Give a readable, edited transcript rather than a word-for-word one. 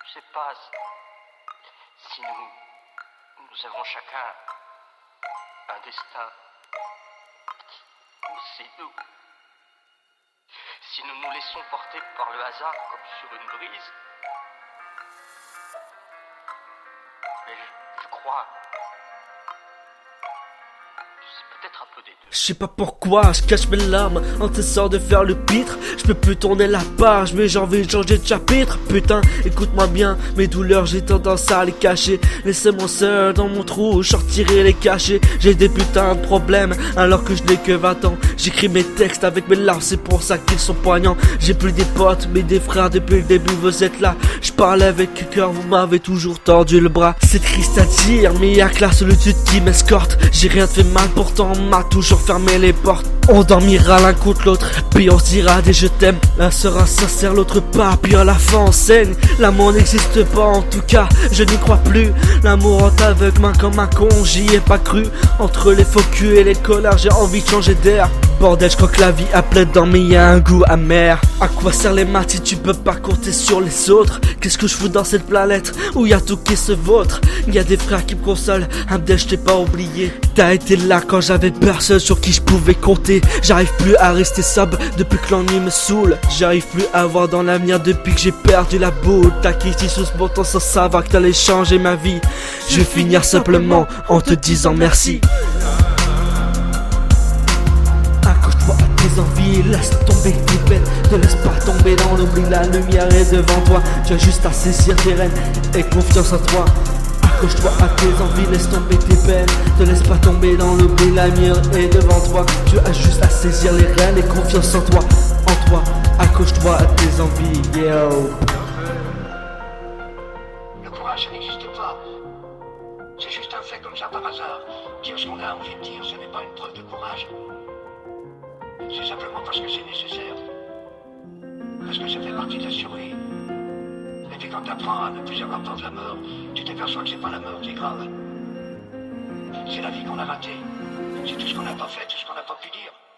Je sais pas si nous avons chacun un destin, ou si nous nous laissons porter par le hasard comme sur une brise. Mais je crois que c'est peut-être un peu des deux. Je sais pas pourquoi, je cache mes larmes en t'essayant de faire le pitre. Je peux plus tourner la page, mais j'ai envie de changer de chapitre. Putain, écoute-moi bien, mes douleurs j'ai tendance à les cacher. Laissez-moi seul dans mon trou, je sortirai les cachets. J'ai des putains de problèmes alors que je n'ai que 20 ans. J'écris mes textes avec mes larmes, c'est pour ça qu'ils sont poignants. J'ai plus des potes, mais des frères depuis le début, vous êtes là. Je parle avec cœur, vous m'avez toujours tordu le bras. C'est triste à dire, mais y'a que la solitude qui m'escorte. J'ai rien fait mal, pourtant on m'a toujours fermé les portes. On dormira l'un contre l'autre, puis on se dira des je t'aime. L'un sera sincère, l'autre pas, puis à la fin on saigne. L'amour n'existe pas, en tout cas, je n'y crois plus. L'amour en aveugle, main comme un con, j'y ai pas cru. Entre les faux culs et les collards, j'ai envie de changer d'air. Bordel, je crois que la vie a plein dedans, mais y a un goût amer. À quoi sert les maths si tu peux pas compter sur les autres? Qu'est-ce que je fous dans cette planète où y a tout qui se vautre? Y a des frères qui me consolent, Abdel, je t'ai pas oublié. T'as été là quand j'avais personne sur qui je pouvais compter. J'arrive plus à rester sobre depuis que l'ennui me saoule. J'arrive plus à voir dans l'avenir depuis que j'ai perdu la boule. T'as quitté sous ce bon temps sans savoir que t'allais changer ma vie. Je vais finir simplement en te disant merci. Accroche-toi à tes envies, laisse tomber tes peines. Ne laisse pas tomber dans l'oubli, la lumière est devant toi. Tu as juste à saisir tes rênes et confiance en toi. Accroche-toi à tes envies, laisse tomber tes peines. Ne laisse pas tomber dans l'oubli, la lumière est devant toi. Tu as juste à saisir les rênes et confiance en toi. En toi, accroche-toi à tes envies, yo. Le courage, ça n'existe pas. C'est juste un fait comme ça par hasard. Dire ce qu'on a envie de dire, ce n'est pas une preuve de courage. C'est simplement parce que c'est nécessaire. Parce que ça fait partie de la survie. Et puis quand t'apprends à ne plus avoir peur de la mort, tu t'aperçois que c'est pas la mort qui est grave. C'est la vie qu'on a ratée. C'est tout ce qu'on n'a pas fait, tout ce qu'on n'a pas pu dire.